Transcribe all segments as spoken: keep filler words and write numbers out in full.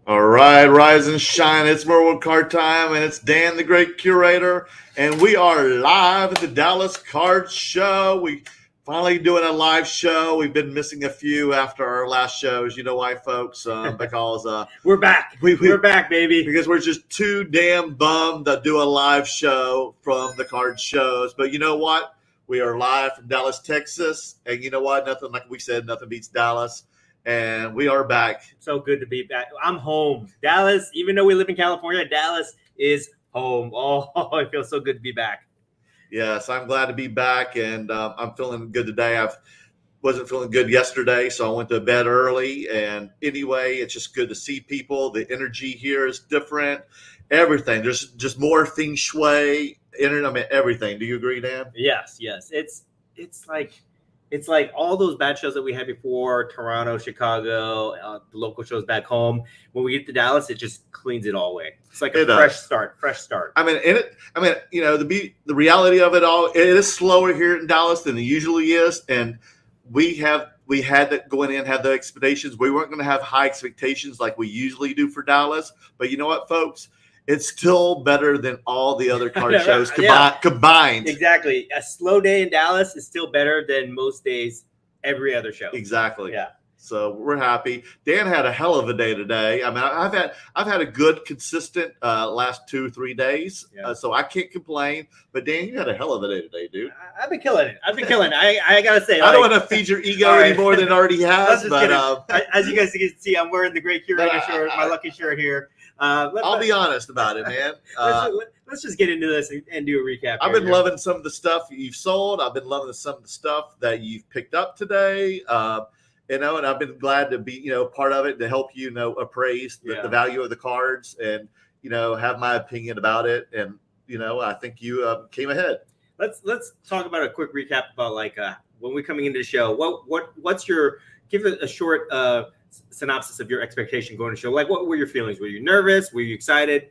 All right, rise and shine. It's Merwin Card Time, and it's Dan, the Great Curator, and we are live at the Dallas Card Show. We finally doing a live show. We've been missing a few after our last shows. You know why, folks? Um, because uh, we're back. We, we, we're back, baby. Because we're just too damn bummed to do a live show from the card shows. But you know what? We are live from Dallas, Texas, and you know what? Nothing, like we said, nothing beats Dallas. And we are back. So good to be back. I'm home. Dallas, even though we live in California, Dallas is home. Oh, it feels so good to be back. Yes, I'm glad to be back, and um, I'm feeling good today. I wasn't feeling good yesterday, so I went to bed early. And anyway, it's just good to see people. The energy here is different. Everything. There's just more feng shui, internet, I mean, everything. Do you agree, Dan? Yes, yes. It's it's like it's like all those bad shows that we had before, Toronto, Chicago, uh, the local shows back home. When we get to Dallas, it just cleans it all away. It's like a it fresh does. start, fresh start. I mean, and it, I mean, you know, the be, the reality of it all, it is slower here in Dallas than it usually is, and we have we had that going in, had the expectations. We weren't going to have high expectations like we usually do for Dallas, but you know what, folks? It's still better than all the other card yeah, shows combi- yeah. combined. Exactly. A slow day in Dallas is still better than most days every other show. Exactly. Yeah. So we're happy. Dan had a hell of a day today. I mean, I've had I've had a good, consistent uh, last two, three days. Yeah. Uh, so I can't complain. But Dan, you had a hell of a day today, dude. I, I've been killing it. I've been killing it. I, I gotta say, I like, don't want to feed your ego right. any more than it already has. But uh, as you guys can see, I'm wearing the Great Curator shirt, my lucky shirt here. Uh, let, I'll let, be honest about it, man. Uh, let's, let's just get into this and, and do a recap. I've here, been here. loving some of the stuff you've sold. I've been loving some of the stuff that you've picked up today. Uh, you know, and I've been glad to be, you know, part of it to help you, you know, appraise the, yeah. the value of the cards and, you know, have my opinion about it. And, you know, I think you uh, came ahead. Let's let's talk about a quick recap about like uh, when we're coming into the show. What what what's your give it a short uh, synopsis of your expectation going to show? Like, what were your feelings? Were you nervous? Were you excited?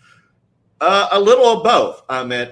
Uh, a little of both. I meant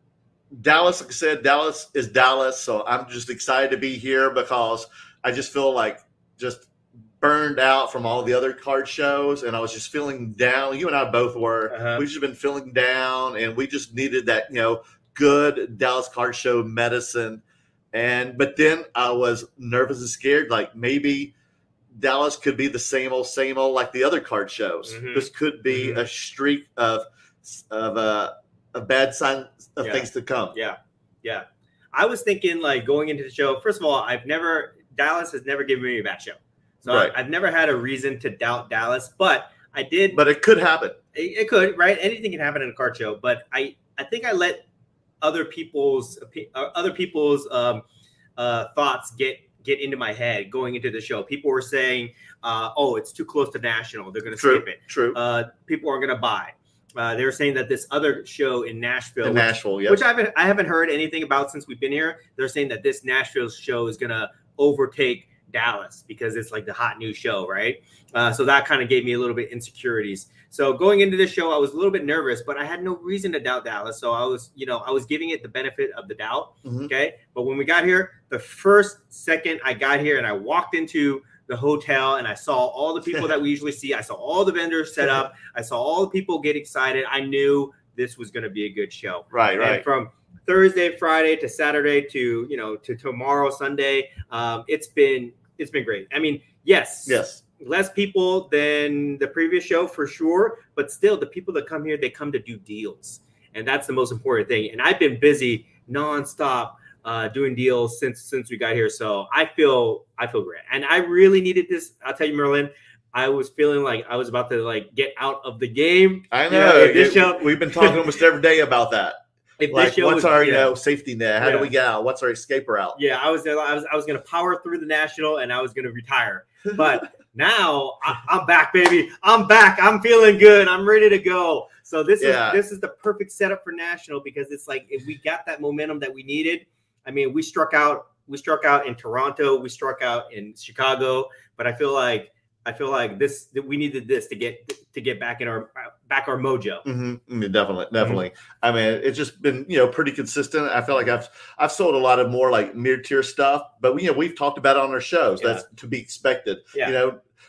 Dallas, like I said, Dallas is Dallas. So I'm just excited to be here because I just feel like just burned out from all the other card shows. And I was just feeling down. You and I both were. Uh-huh. We've just been feeling down. And we just needed that, you know, good Dallas Card Show medicine. And but then I was nervous and scared, like maybe Dallas could be the same old, same old like the other card shows. Mm-hmm. This could be mm-hmm. a streak of of uh, a bad sign of yeah. things to come. Yeah, yeah. I was thinking like going into the show. First of all, I've never Dallas has never given me a bad show, so right. I, I've never had a reason to doubt Dallas. But I did. But it could happen. It, it could, right? Anything can happen in a card show. But I, I think I let other people's other people's um, uh, thoughts get. get into my head going into the show. People were saying, uh, oh, it's too close to national. They're going to skip it. True. Uh, people aren't going to buy. Uh, they were saying that this other show in Nashville, in which, Nashville, yeah. which I haven't, I haven't heard anything about since we've been here. They're saying that this Nashville show is going to overtake Dallas because it's like the hot new show, right? Uh, so that kind of gave me a little bit insecurities. So going into this show, I was a little bit nervous, but I had no reason to doubt Dallas. So I was, you know, I was giving it the benefit of the doubt. Mm-hmm. Okay. But when we got here, the first second I got here and I walked into the hotel and I saw all the people that we usually see, I saw all the vendors set up. I saw all the people get excited. I knew this was going to be a good show. Right, and right. From Thursday, Friday to Saturday to, you know, to tomorrow, Sunday, um, it's been, it's been great. I mean, yes. Yes. Less people than the previous show for sure, but still the people that come here, they come to do deals. And that's the most important thing. And I've been busy nonstop uh, doing deals since since we got here. So I feel I feel great. And I really needed this. I'll tell you, Merlin, I was feeling like I was about to like get out of the game. I know. You know this it, show, we've been talking almost every day about that. If like, this show what's was, our, yeah. you know, safety net? How yeah. do we get out? What's our escape route? Yeah, I was, I was, I was going to power through the national, and I was going to retire. But now I, I'm back, baby. I'm back. I'm feeling good. I'm ready to go. So this yeah. is this is the perfect setup for national because it's like if we got that momentum that we needed. I mean, we struck out. We struck out in Toronto. We struck out in Chicago. But I feel like. I feel like this that we needed this to get to get back in our back our mojo. Mm-hmm. Definitely, definitely. Mm-hmm. I mean, it's just been you know pretty consistent. I feel like I've I've sold a lot of more like mid tier stuff, but we, you know we've talked about it on our shows. Yeah. That's to be expected. Yeah. You know,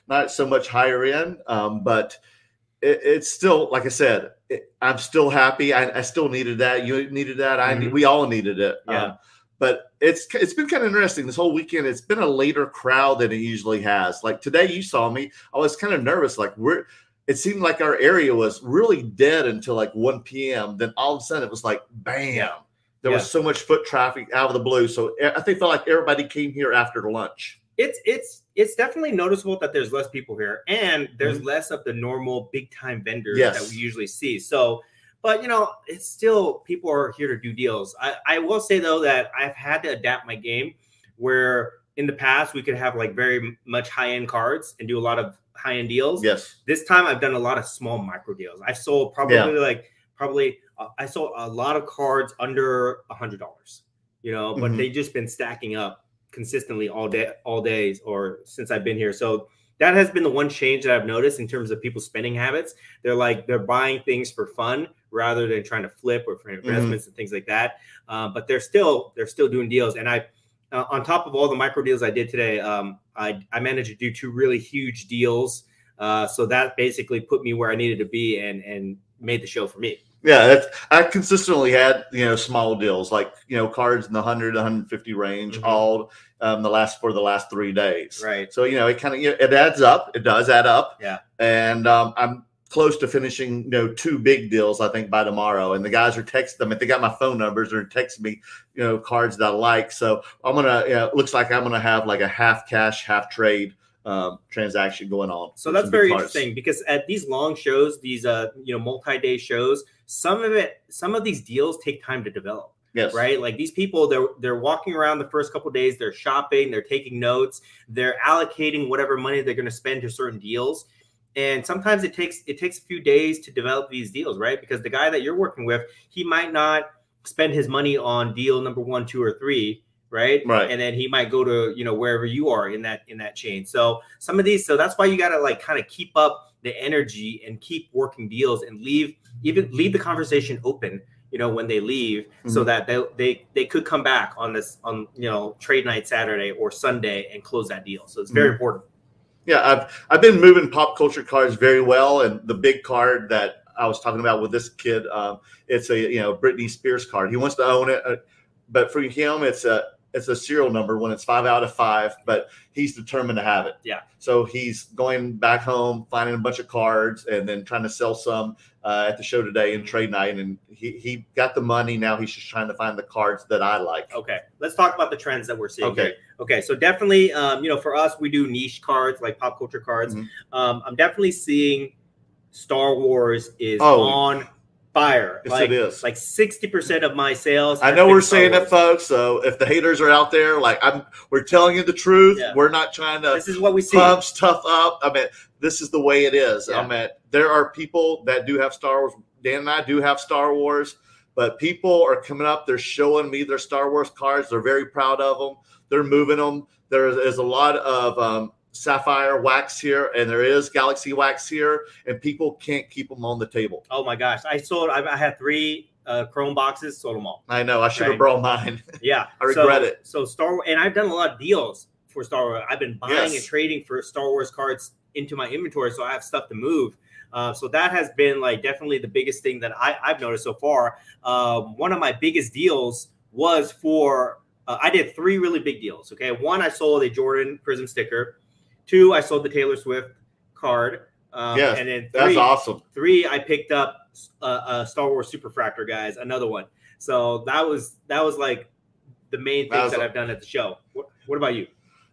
not so much higher end, um, but it, it's still, like I said, it, I'm still happy. I, I still needed that. You needed that. I Mhm. we all needed it. Yeah. Um, but it's it's been kind of interesting this whole weekend. It's been a later crowd than it usually has. Like today, you saw me. I was kind of nervous. Like we're. It seemed like our area was really dead until like one p.m. Then all of a sudden it was like bam. Yeah. There Yeah. was so much foot traffic out of the blue. So I think felt like everybody came here after lunch. It's it's it's definitely noticeable that there's less people here, and there's Mhm. less of the normal big time vendors Yes. that we usually see. So, but you know, it's still people are here to do deals. I, I will say though that I've had to adapt my game, where in the past we could have like very much high end cards and do a lot of high end deals. Yes. This time I've done a lot of small micro deals. I sold probably Yeah. like probably uh, I sold a lot of cards under a hundred dollars. You know, but Mhm. they just been stacking up consistently all day, all days, or since I've been here. So that has been the one change that I've noticed in terms of people's spending habits. They're like they're buying things for fun rather than trying to flip or for investments and things like that. Uh, but they're still they're still doing deals. And I, uh, on top of all the micro deals I did today, um, I I managed to do two really huge deals. Uh, so that basically put me where I needed to be and and made the show for me. Yeah, that's, I consistently had, you know, small deals like, you know, cards in the one hundred, one hundred fifty range, Mhm. all um, the last for the last three days. Right. So, you know, it kind of, it adds up. It does add up. Yeah. And um, I'm close to finishing, you know, two big deals, I think, by tomorrow. And the guys are texting them. If they got my phone numbers, they're texting me, you know, cards that I like. So I'm going to, you know, it looks like I'm going to have like a half cash, half trade um, transaction going on. So with that's some big very cards. interesting because at these long shows, these uh you know multi-day shows, some of it, some of these deals take time to develop, Yes. right? Like these people, they're they're walking around the first couple of days, they're shopping, they're taking notes, they're allocating whatever money they're going to spend to certain deals, and sometimes it takes it takes a few days to develop these deals, right? Because the guy that you're working with, he might not spend his money on deal number one, two, or three. Right. Right. And then he might go to, you know, wherever you are in that in that chain. So some of these, so that's why you got to like kind of keep up the energy and keep working deals and leave even leave the conversation open, you know, when they leave, Mm-hmm. so that they, they they could come back on this on, you know, trade night Saturday or Sunday and close that deal. So it's very Mhm. important. Yeah, I've I've been moving pop culture cards very well, and the big card that I was talking about with this kid, um, it's a you know Britney Spears card. He wants to own it, uh, but for him, it's a it's a serial number when it's five out of five. But he's determined to have it. Yeah. So he's going back home, finding a bunch of cards, and then trying to sell some uh, at the show today in trade night. And he he got the money. Now he's just trying to find the cards that I like. Okay, let's talk about the trends that we're seeing. Okay. Here. Okay, so definitely, um, you know, for us, we do niche cards like pop culture cards. Mhm. Um, I'm definitely seeing Star Wars is Oh. on fire. Yes, like, it is. Like sixty percent of my sales. I have know been we're Star saying Wars. it, folks. So if the haters are out there, like I'm, we're telling you the truth. Yeah. We're not trying to This is what we see. pump stuff up. I mean, this is the way it is. Yeah. I mean, there are people that do have Star Wars. Dan and I do have Star Wars, but people are coming up. They're showing me their Star Wars cards. They're very proud of them. They're moving them. There is a lot of um, Sapphire wax here, and there is Galaxy wax here, and people can't keep them on the table. Oh my gosh, I sold. I, I had three uh, Chrome boxes. Sold them all. I know. I should have Right. brought mine. Yeah, I regret so, it. So Star Wars, and I've done a lot of deals for Star Wars. I've been buying Yes. and trading for Star Wars cards into my inventory, so I have stuff to move. Uh, so that has been like definitely the biggest thing that I, I've noticed so far. Um, one of my biggest deals was for uh, I did three really big deals. Okay, one I sold a Jordan Prism sticker. Two, I sold the Taylor Swift card. Um, Yes, and then That's three, awesome. Three, I picked up uh, uh, Star Wars Superfractor, guys. Another one. So that was that was like the main That things was that a- I've done at the show. What, what about you?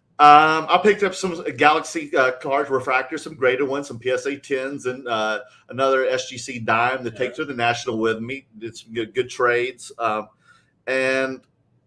Um, I picked up some Galaxy uh, cards, refractors, some graded ones, some P S A tens, and uh, another S G C dime to take Yeah. to the National with me. Did some good, good trades, um, and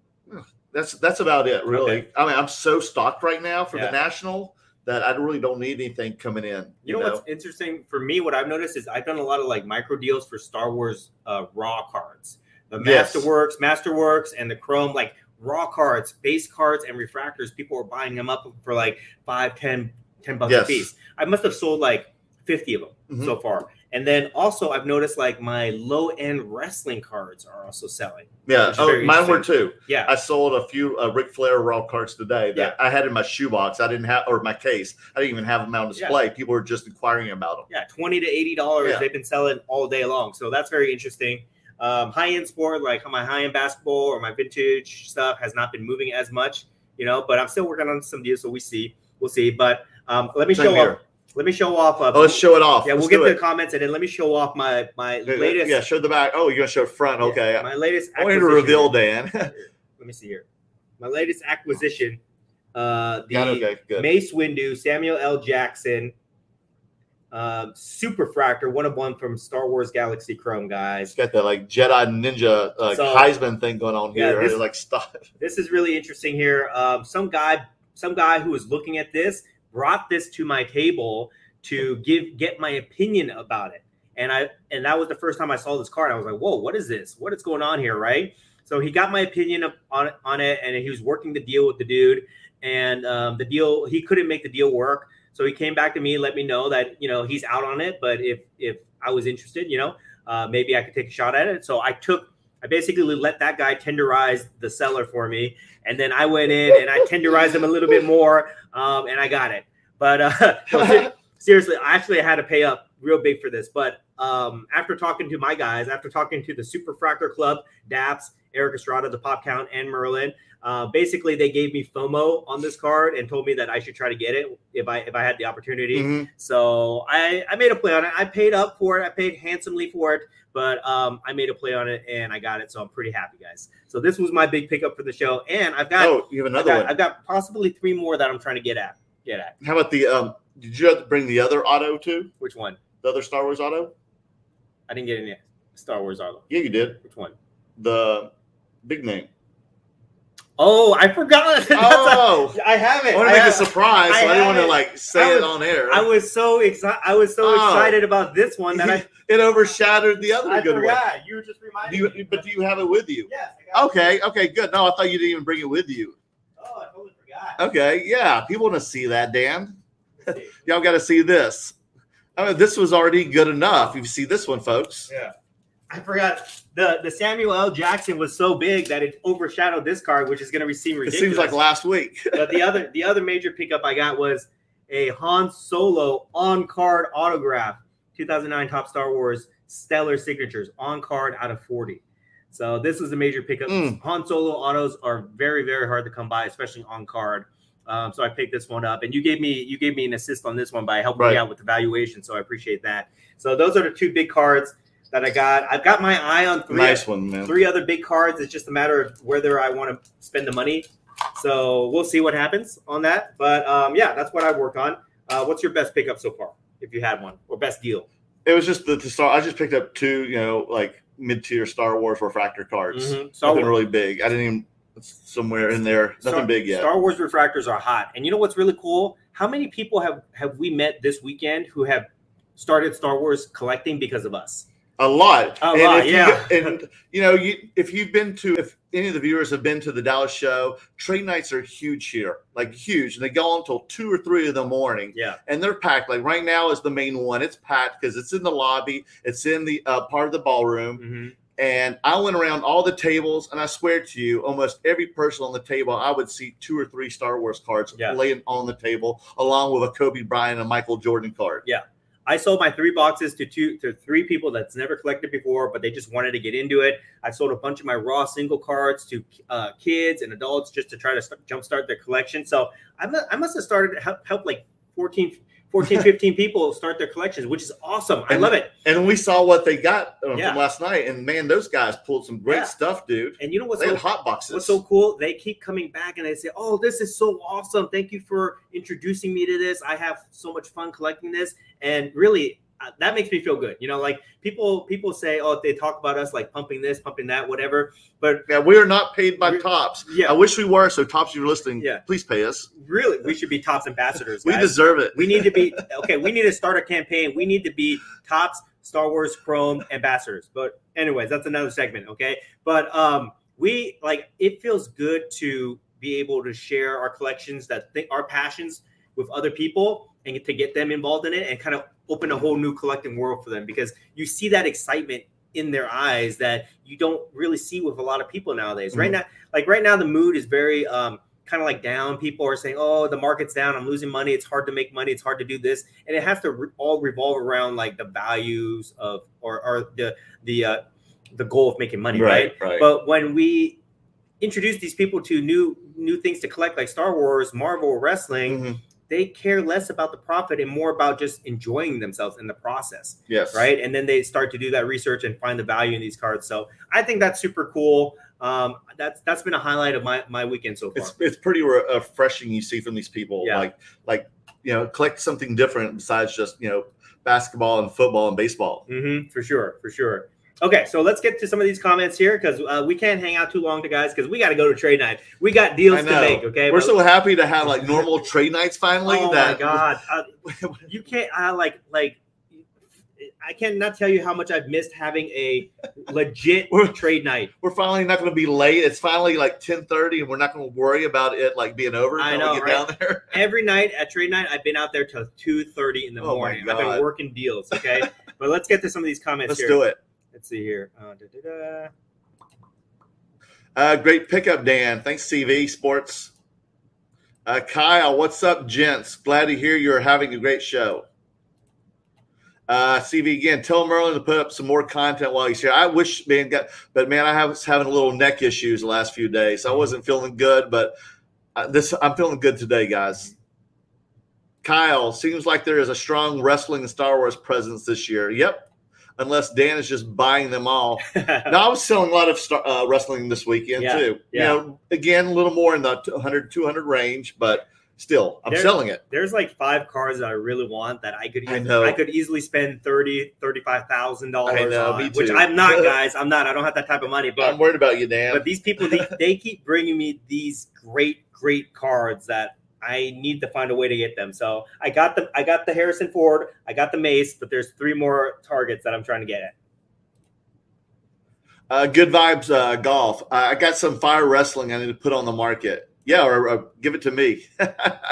that's that's about it, really. Okay. I mean, I'm so stocked right now for Yeah. the National that I really don't need anything coming in. You know, what's interesting for me? What I've noticed is I've done a lot of like micro deals for Star Wars uh, raw cards, the Yes. Masterworks, Masterworks, and the Chrome, like raw cards, base cards, and refractors. People were buying them up for like five, ten, ten bucks Yes. a piece. I must have sold like fifty of them Mhm. so far. And then also I've noticed like my low end wrestling cards are also selling. Yeah. which is Oh, very mine were interesting. too. Yeah. I sold a few uh, Ric Flair Raw cards today that Yeah. I had in my shoebox. I didn't have, or my case. I didn't even have them on display. People were just inquiring about them. Yeah, twenty to eighty dollars. Yeah. They've been selling all day long, so that's very interesting. Um, high end sport, like my high end basketball or my vintage stuff, has not been moving as much, you know. But I'm still working on some deals, so we see, we'll see. But um, let me Same show here. off. Let me show off. Uh, Oh, let's show it off. Yeah, Let's we'll get do to it. the comments, and then let me show off my my Yeah, latest. Yeah, show the back. Oh, you're gonna show front. yeah, Okay. my latest. I wanted to acquisition reveal here. Dan. Let me see here. My latest acquisition. Uh, the Got it, okay, good. Mace Windu, Samuel L. Jackson, um, Superfractor, one of one from Star Wars Galaxy Chrome, guys. It's got that like Jedi Ninja like So- Heisman thing going on Yeah, here. this- like stop. This is really interesting here. Um, some guy, some guy who was looking at this brought this to my table to give get my opinion about it, and I and that was the first time I saw this card. I was like, "Whoa, what is this? What is going on here?" Right? So he got my opinion of- on on it, and he was working the deal with the dude, and um, the deal he couldn't make the deal work. So he came back to me, let me know that you know he's out on it, but if if I was interested, you know, uh, maybe I could take a shot at it. So I took. I basically let that guy tenderize the seller for me, and then I went in and I tenderized him a little bit more, um, and I got it. But uh, no, ser- seriously, I actually had to pay up real big for this. But um, after talking to my guys, after talking to the Super Fractor Club, Daps, Eric Estrada, the Pop Count, and Merlin, uh, basically they gave me FOMO on this card and told me that I should try to get it if I if I had the opportunity. Mhm. So I, I made a play on it. I paid up for it. I paid handsomely for it. But um, I made a play on it and I got it, so I'm pretty happy, guys. So this was my big pickup for the show, and I've got Oh, you have I've another got, one. I've got possibly three more that I'm trying to get at. Get at How about the um? Did you have to bring the other auto too? which one? The other Star Wars auto? I didn't get any Star Wars auto. Yeah, you did. Which one? The big name. Oh, I forgot. Oh, I have it. I want I to make a have- surprise. I So I didn't have want to it. like say I it was- on air. I was so excited. I was so Oh. excited about this one that I it overshadowed the other I good forgot. You were just one. reminding Do you, me. but do you have it with you? Yes. I got it. Okay, okay, good. No, I thought you didn't even bring it with you. Oh, I totally forgot. Okay, yeah, people want to see that, Dan. Y'all got to see this. I mean, this was already good enough. You see this one, folks. Yeah. I forgot the the Samuel L. Jackson was so big that it overshadowed this card, which is going to seem It ridiculous. seems like last week. But the other the other major pickup I got was a Han Solo on card autograph, two thousand nine Top Star Wars Stellar Signatures on card out of forty. So this was a major pickup. Mm. Han Solo autos are very very hard to come by, especially on card. Um, so I picked this one up, and you gave me you gave me an assist on this one by helping Right. me out with the valuation. So I appreciate that. So those are the two big cards that I got. I've got my eye on three. Nice one, man. Three other big cards. It's just a matter of whether I want to spend the money. So we'll see what happens on that. But um, yeah, that's what I've worked on. Uh, what's your best pickup so far, if you had one, or best deal? It was just the to start. I just picked up two, you know, like mid-tier Star Wars refractor cards. Mhm. Star Nothing Wars. really big. I didn't even somewhere in there. Nothing Star, big yet. Star Wars refractors are hot, and you know what's really cool? How many people have have we met this weekend who have started Star Wars collecting because of us? A lot. A and lot, if yeah. You, and you know, you if you've been to, if any of the viewers have been to the Dallas show, trade nights are huge here, like huge, and they go on until two or three in the morning, Yeah, and they're packed. Like right now is the main one. It's packed because it's in the lobby. It's in the uh, part of the ballroom. hmm And I went around all the tables, and I swear to you, almost every person on the table, I would see two or three Star Wars cards Yeah. laying on the table, along with a Kobe Bryant and Michael Jordan card. Yeah. I sold my three boxes to two to three people that's never collected before, but they just wanted to get into it. I sold a bunch of my raw single cards to uh, kids and adults just to try to st- jumpstart their collection. So I, mu- I must have started to help, help like fourteen, fourteen, fifteen people start their collections, which is awesome. I And- love it. And we saw what they got uh, Yeah. from last night, and man, those guys pulled some great Yeah. stuff, dude. And you know what's They so, had hot boxes. what's so cool? They keep coming back and they say, "Oh, this is so awesome! Thank you for introducing me to this. I have so much fun collecting this." And really, uh, that makes me feel good. You know, like people people say, "Oh, they talk about us like pumping this, pumping that, whatever." But Yeah, we are not paid by Re- Tops. yeah. I wish we were. So Tops, you're listening. Yeah. Please pay us. really, we should be Tops ambassadors. We guys. deserve it. We need to be okay. We need to start a campaign. We need to be Tops Star Wars Chrome ambassadors. But anyways, that's another segment. Okay, but um, we like it feels good to be able to share our collections, that think our passions with other people, and to get them involved in it, and kind of open a whole new collecting world for them, because you see that excitement in their eyes that you don't really see with a lot of people nowadays. Mm-hmm. Right now, like right now, the mood is very um, kind of like down. People are saying, "Oh, the market's down. I'm losing money. It's hard to make money. It's hard to do this," and it has to re- all revolve around like the values of or, or the the uh, the goal of making money, right, right? Right. But when we introduce these people to new new things to collect, like Star Wars, Marvel, wrestling. Mm-hmm. They care less about the profit and more about just enjoying themselves in the process. Yes. Right. And then they start to do that research and find the value in these cards. So I think that's super cool. Um, that's that's been a highlight of my, my weekend so far. It's it's pretty refreshing. You see from these people, yeah. like like you know, collect something different besides just you know basketball and football and baseball. Mm-hmm, for sure, for sure. Okay, so let's get to some of these comments here, because uh, we can't hang out too long, to guys, because we got to go to trade night. We got deals to make, okay? We're but, so happy to have like normal trade nights finally. Oh that my god, uh, you can't uh, like like I cannot tell you how much I've missed having a legit trade night. We're finally not going to be late. It's finally like ten thirty, and we're not going to worry about it like being over. I know, we get right? down there. Every night at trade night, I've been out there till two thirty in the oh morning. I've been working deals, okay? But let's get to some of these comments. Let's here. do it. Let's see here. Uh, da, da, da. Uh, great pickup, Dan. Thanks, C V Sports. Uh, Kyle, what's up, gents? Glad to hear you're having a great show. Uh, C V again. Tell Merlin to put up some more content while he's here. I wish, man, got, but man, I was having a little neck issues the last few days. I wasn't feeling good, but uh, this I'm feeling good today, guys. Kyle, seems like there is a strong wrestling and Star Wars presence this year. Yep. Unless Dan is just buying them all. Now, I was selling a lot of star, uh, wrestling this weekend, yeah, too. Yeah. You know, again, a little more in the one hundred, two hundred range, but still, I'm there, selling it. There's like five cards that I really want that I could easily, I know. I could easily spend thirty thousand dollars, thirty-five thousand dollars I know, on, me too. which I'm not, guys. I'm not. I don't have that type of money. But I'm worried about you, Dan. But these people, they, they keep bringing me these great, great cards that I need to find a way to get them. So I got the I got the Harrison Ford, I got the Mace, but there's three more targets that I'm trying to get at. Uh, good vibes, uh, golf. Uh, I got some fire wrestling I need to put on the market. Yeah, or, or give it to me. uh,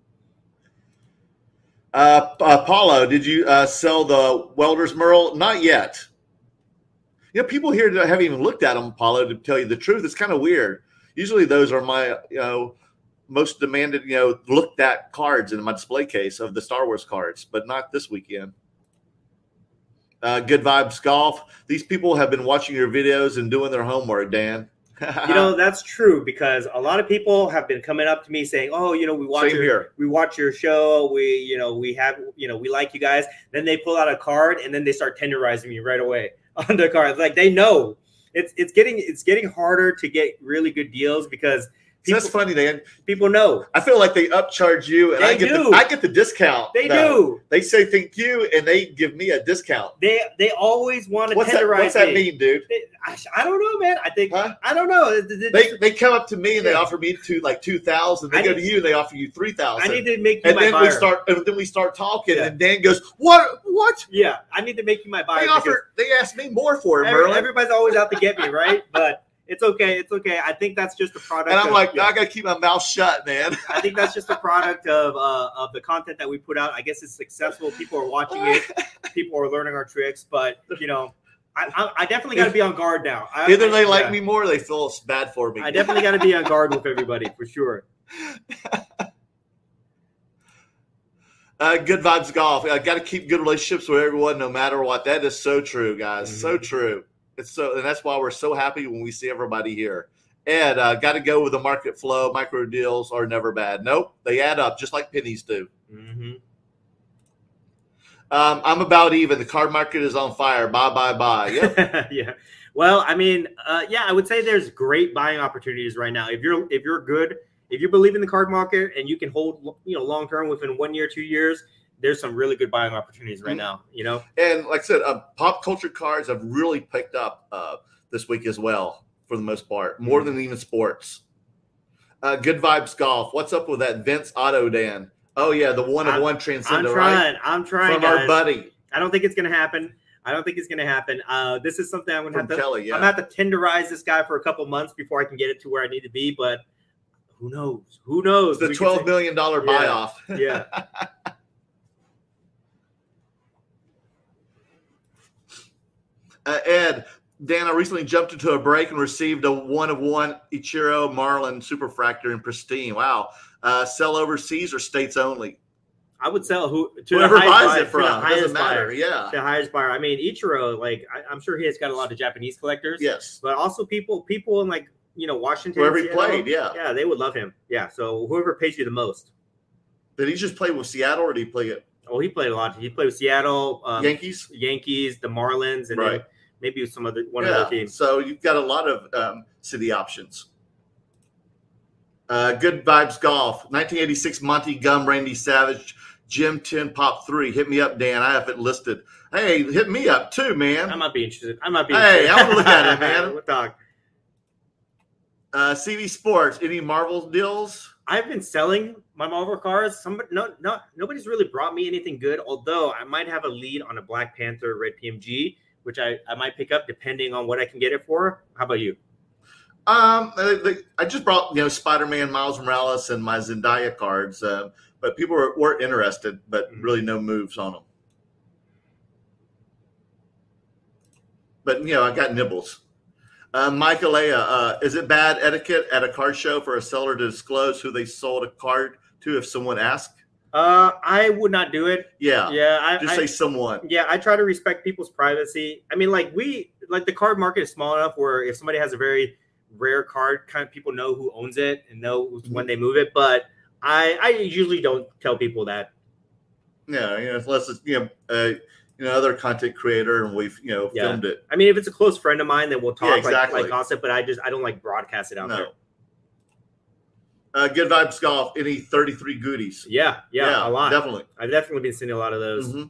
uh, Paulo, did you uh, sell the Welders Merle? Not yet. You know, people here that haven't even looked at them, Paulo, to tell you the truth. It's kind of weird. Usually those are my, you know, most demanded, you know, looked at cards in my display case of the Star Wars cards, but not this weekend. Uh, good vibes, golf. These people have been watching your videos and doing their homework, Dan. You know, that's true, because a lot of people have been coming up to me saying, "Oh, you know, we watch Same your here. we watch your show. We, you know, we have, you know, we like you guys." Then they pull out a card and then they start tenderizing me right away on the card. Like they know it's it's getting it's getting harder to get really good deals because. People, that's funny, Dan. People know. I feel like they upcharge you, and they I get do. the, I get the discount. They though. do. They say thank you, and they give me a discount. They they always want to what's tenderize. That, what's that me. mean, dude? They, I, I don't know, man. I think huh? I don't know. They they come up to me and yeah. they offer me two like two thousand. They I go need, to you and they offer you three thousand. I need to make you and my then buyer. we start and then we start talking, yeah. and Dan goes, "What? What? Yeah, I need to make you my buyer." They offer. They ask me more for it, every, Merlin. Everybody's always out to get me, right? But. It's okay. It's okay. I think that's just a product. And I'm of, like, yeah. I got to keep my mouth shut, man. I think that's just a product of uh, of the content that we put out. I guess it's successful. People are watching it. People are learning our tricks. But, you know, I, I, I definitely got to be on guard now. I, Either I, they like yeah. me more or they feel it's bad for me. I definitely got to be on guard with everybody, for sure. Uh, good vibes golf. I got to keep good relationships with everyone no matter what. That is so true, guys. Mm-hmm. So true. It's so, and that's why we're so happy when we see everybody here. Ed, uh, got to go with the market flow. Micro deals are never bad. Nope, they add up just like pennies do. Mm-hmm. Um, I'm about even. The card market is on fire. Bye, bye, bye. Yep. Yeah. Well, I mean, uh, yeah, I would say there's great buying opportunities right now. If you're if you're good, if you believe in the card market and you can hold, you know, long term within one year, two years. There's some really good buying opportunities right now, you know? And like I said, uh, pop culture cards have really picked up uh, this week as well, for the most part, more mm-hmm. than even sports. Uh, good vibes golf. What's up with that Vince Auto, Dan? Oh, yeah, the one-of-one transcender, I'm trying. right? I'm trying, From guys. our buddy. I don't think it's going to happen. I don't think it's going to happen. Uh, this is something I'm going to have to Kelly, yeah. I'm going to have to tenderize this guy for a couple months before I can get it to where I need to be, but who knows? Who knows? It's the twelve million dollars buy-off. Yeah. Uh, Ed, Dan, I recently jumped into a break and received a one of one Ichiro Marlin Superfractor in pristine. Wow. Uh, sell overseas or states only? I would sell who to Whoever the highest buys buyer, it from. to the Doesn't highest matter. buyer. Yeah. To the highest buyer. I mean, Ichiro, like I, I'm sure he has got a lot of Japanese collectors. Yes. But also people, people in like you know Washington, Wherever he Seattle, played, yeah. yeah, they would love him. Yeah. So whoever pays you the most. Did he just play with Seattle or did he play it? Oh, he played a lot. He played with Seattle, um, Yankees, Yankees, the Marlins, and right. then maybe some other one yeah. other team. So you've got a lot of um, city options. Uh, Good Vibes Golf, nineteen eighty-six Monty Gum, Randy Savage, Jim ten Pop three. Hit me up, Dan. I have it listed. Hey, hit me up too, man. I might be interested. I might be. Hey, interested. I want to look at it, man. We'll talk. Uh, C V Sports, any Marvel deals? I've been selling my Marvel cards. Somebody, no, no, nobody's really brought me anything good. Although I might have a lead on a Black Panther Red P M G, which I, I might pick up depending on what I can get it for. How about you? Um, I, I just brought you know Spider-Man, Miles Morales, and my Zendaya cards, uh, but people were, were interested, but really no moves on them. But you know, I got nibbles. Uh, Michael Aya, uh, is it bad etiquette at a card show for a seller to disclose who they sold a card to if someone asks? Uh, I would not do it. Yeah, yeah. I, just I, say someone. Yeah, I try to respect people's privacy. I mean, like we, like the card market is small enough where if somebody has a very rare card, kind of people know who owns it and know mm-hmm. when they move it. But I, I usually don't tell people that. Yeah, you know, unless it's you know. Uh, You know, other content creator, and we've you know yeah. filmed it. I mean, if it's a close friend of mine, then we'll talk yeah, exactly. like, like gossip. But I just I don't like broadcast it out no. there. Uh, Good Vibes Golf. Any thirty-three goodies? Yeah, yeah, yeah, a lot. Definitely. I've definitely been seeing a lot of those. Mm-hmm.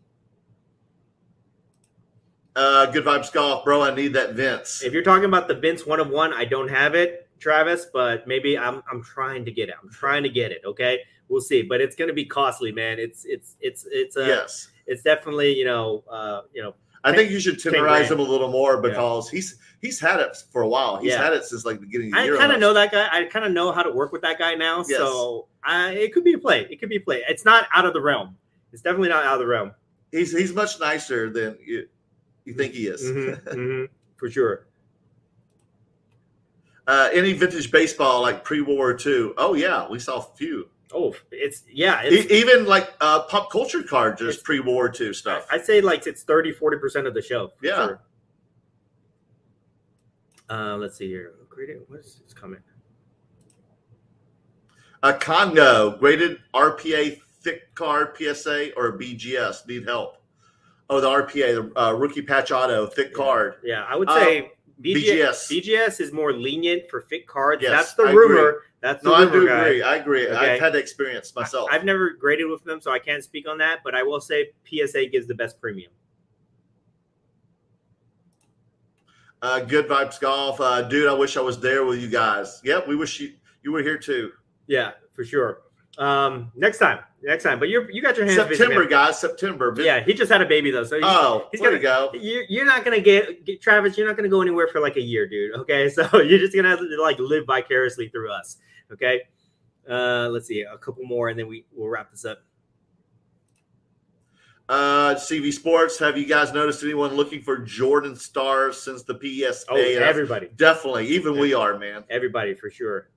Uh, Good Vibes Golf, bro. I need that Vince. If you're talking about the Vince one of one, I don't have it, Travis. But maybe I'm I'm trying to get it. I'm trying to get it. Okay, we'll see. But it's going to be costly, man. It's it's it's it's a, yes. It's definitely, you know, uh, you know. I think you should tenderize him a little more because yeah. he's he's had it for a while. He's yeah. had it since like the beginning of the I year. I kind of know that guy. I kind of know how to work with that guy now. Yes. So I, it could be a play. It could be a play. It's not out of the realm. It's definitely not out of the realm. He's he's much nicer than you, you think he is. Mm-hmm, mm-hmm, for sure. Uh, any vintage baseball like pre-World War Two? Oh yeah, we saw a few. Oh, it's yeah. It's, Even like uh, pop culture cards, just pre-World War Two stuff. I'd say like it's thirty, forty percent of the show. Yeah. Sure. Uh, let's see here. Graded, what is this coming? A Congo, graded R P A thick card, P S A, or B G S. Need help. Oh, the R P A, the uh, rookie patch auto, thick yeah. card. Yeah, I would say um, B G S, B G S. B G S is more lenient for thick cards. Yes, That's the I rumor. Agree. That's the no, rumor, I do guy. agree. I agree. Okay. I've had the experience myself. I, I've never graded with them, so I can't speak on that. But I will say P S A gives the best premium. Uh, Good Vibes Golf, uh, dude. I wish I was there with you guys. Yep, we wish you you were here too. Yeah, for sure. Um, next time, next time. But you you got your hands September, busy, guys. September. Yeah, he just had a baby though, so he's, oh, he's there gonna you go. You're, you're not gonna get, get Travis. You're not gonna go anywhere for like a year, dude. Okay, so you're just gonna have to like live vicariously through us. Okay. Uh, let's see a couple more, and then we we'll wrap this up. Uh, C V Sports. Have you guys noticed anyone looking for Jordan stars since the P S A? Oh, everybody. Definitely, even everybody. we are, man. Everybody for sure.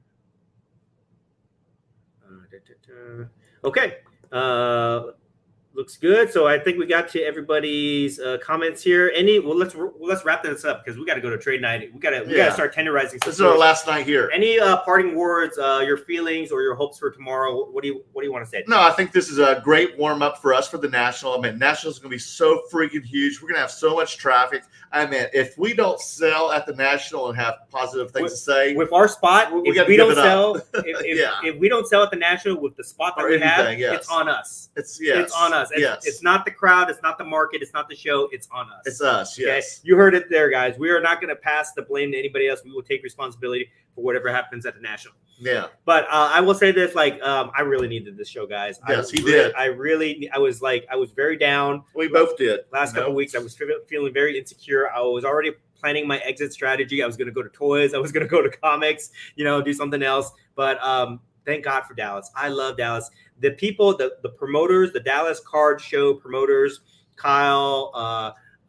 Uh, da, da, da. Okay. Uh, looks good. So I think we got to everybody's uh, comments here. Any? Well, let's well, let's wrap this up because we got to go to trade night. We got to we yeah. got to start tenderizing. This is our last night here. Any uh, parting words? Uh, your feelings or your hopes for tomorrow? What do you What do you want to say? No, I think this is a great warm up for us for the National. I mean, National is going to be so freaking huge. We're going to have so much traffic. I mean, if we don't sell at the National and have positive things with, to say, with our spot, we, we if we don't it sell, if, if, yeah. if we don't sell at the National with the spot that or we anything, have, yes. it's on us. It's yes. It's on us. It's, yes. it's not the crowd. It's not the market. It's not the show. It's on us. It's us. Yes. Okay? You heard it there, guys. We are not going to pass the blame to anybody else. We will take responsibility for whatever happens at the National. Yeah. But uh, I will say this: like, um, I really needed this show, guys. Yes, I he really, did. I really, I was like, I was very down. We both did. Last couple know? weeks, I was feeling very insecure. I was already planning my exit strategy. I was going to go to toys. I was going to go to comics. You know, do something else. But um, thank God for Dallas. I love Dallas. The people, the the promoters, the Dallas Card Show promoters, Kyle, uh,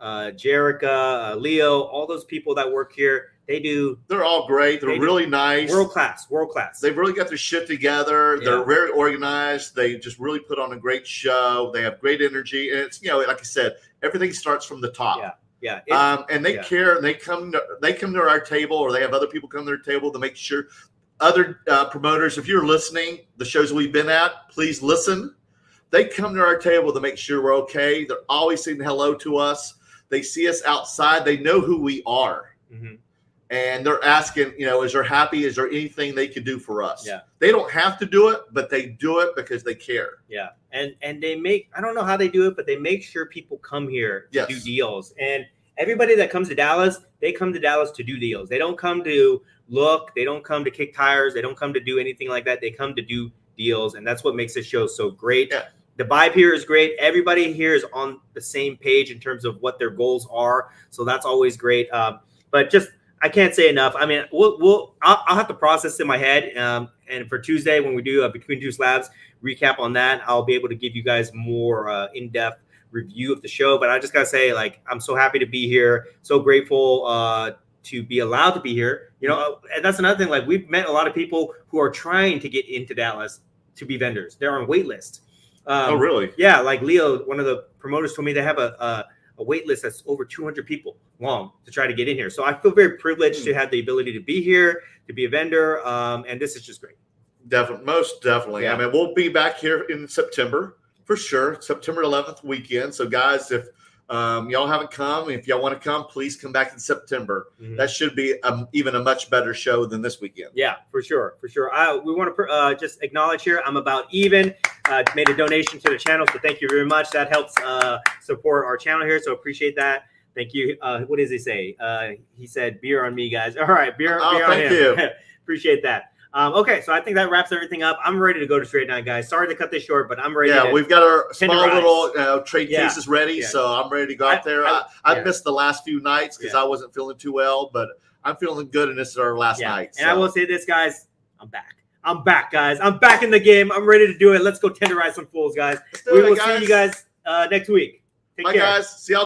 uh, Jerica, uh, Leo, all those people that work here. They do. They're all great. They're they really nice. World class. World class. They've really got their shit together. Yeah. They're very organized. They just really put on a great show. They have great energy. And it's, you know, like I said, everything starts from the top. Yeah. Yeah. It, um, and they yeah. care. And they come to, they come to our table, or they have other people come to their table to make sure other uh, promoters, if you're listening, the shows we've been at, please listen. They come to our table to make sure we're okay. They're always saying hello to us. They see us outside. They know who we are. Mm-hmm. And they're asking, you know, is there happy? Is there anything they could do for us? Yeah. They don't have to do it, but they do it because they care. Yeah. And and they make, I don't know how they do it, but they make sure people come here to yes. do deals. And everybody that comes to Dallas, they come to Dallas to do deals. They don't come to look. They don't come to kick tires. They don't come to do anything like that. They come to do deals. And that's what makes this show so great. Yeah. The vibe here is great. Everybody here is on the same page in terms of what their goals are. So that's always great. Um, but just, I can't say enough. I mean, we'll, we'll I'll, I'll have to process in my head. Um, and for Tuesday, when we do a Between Two Slabs recap on that, I'll be able to give you guys more uh, in-depth review of the show. But I just got to say, like, I'm so happy to be here. So grateful uh, to be allowed to be here. You know, and that's another thing. Like, we've met a lot of people who are trying to get into Dallas to be vendors. They're on wait list. Um, oh, really? Yeah. Like Leo, one of the promoters told me they have a, a a wait list that's over two hundred people long to try to get in here. So I feel very privileged mm. to have the ability to be here, to be a vendor. Um, and this is just great. Definitely. Most definitely. Yeah. I mean, we'll be back here in September for sure. September eleventh weekend. So guys, if um, y'all haven't come, if y'all want to come, please come back in September. Mm-hmm. That should be a, even a much better show than this weekend. Yeah, for sure. For sure. I, we want to uh, just acknowledge here, I'm about even. Uh, made a donation to the channel, so thank you very much. That helps uh, support our channel here, so appreciate that. Thank you. Uh, what does he say? Uh, he said, "Beer on me, guys." All right, beer, oh, beer on thank him. you. Appreciate that. Um, okay, so I think that wraps everything up. I'm ready to go to Straight Night, guys. Sorry to cut this short, but I'm ready. Yeah, to we've got our small tenderize. little uh, trade yeah. cases ready, yeah. so I'm ready to go out I, there. I, I, I yeah. missed the last few nights because yeah. I wasn't feeling too well, but I'm feeling good, and this is our last yeah. night. So. And I will say this, guys, I'm back. I'm back, guys. I'm back in the game. I'm ready to do it. Let's go tenderize some fools, guys. We will it, guys. see you guys uh, next week. Take Bye, care. guys. See y'all.